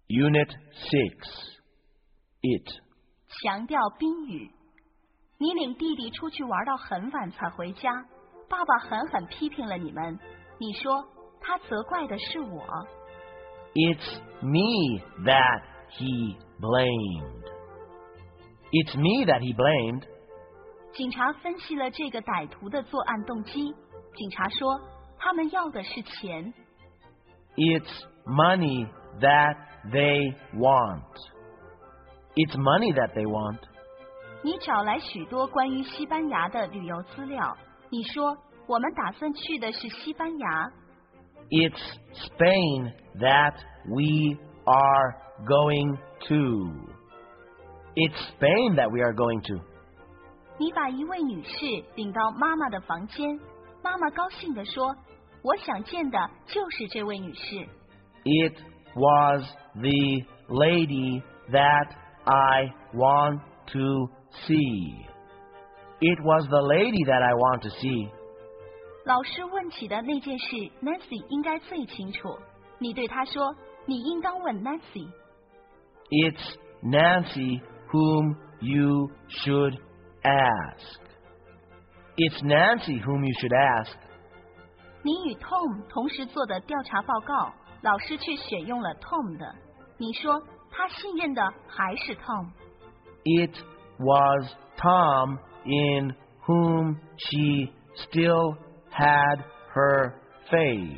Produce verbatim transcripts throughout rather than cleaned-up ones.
Unit six. It. 强调宾语。你领弟弟出去玩到很晚才回家，爸爸狠狠批评了你们。你说他责怪的是我。 It's me that he blamed. It's me that he blamed. 警察分析了这个歹徒的作案动机。警察说，他们要的是钱。 It's money that they want. It's money that they want. 你找来许多关于西班牙的旅游资料。你说，我们打算去的是西班牙。 It's Spain that we are going to. It's Spain that we are going to. 你把一位女士领到妈妈的房间，妈妈高兴地说，我想见的就是这位女士。 It was the lady that I want to see. It was the lady that I want to see. 老师问起的那件事 Nancy 应该最清楚。你对她说，你应当问 Nancy。 It's Nancy whom you should ask. It's Nancy whom you should ask. 你与 Tom 同时做的调查报告，老师却选用了 Tom 的。你说他信任的还是 Tom。 It was Tom in whom she still had her faith.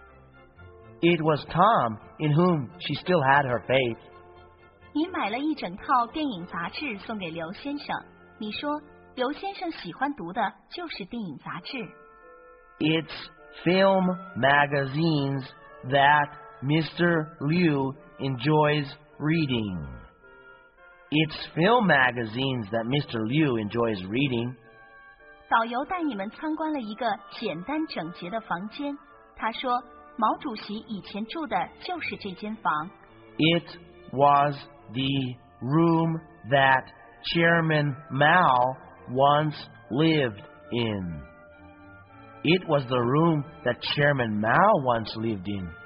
It was Tom in whom she still had her faith. 你买了一整套电影杂志送给刘先生。你说刘先生喜欢读的就是电影杂志。 It's film magazines that Mister Liu enjoys reading. It's film magazines that Mister Liu enjoys reading. 导游带你们参观了一个简单整洁的房间。他说，毛主席以前住的就是这间房。 It was the room that Chairman Mao once lived in. It was the room that Chairman Mao once lived in.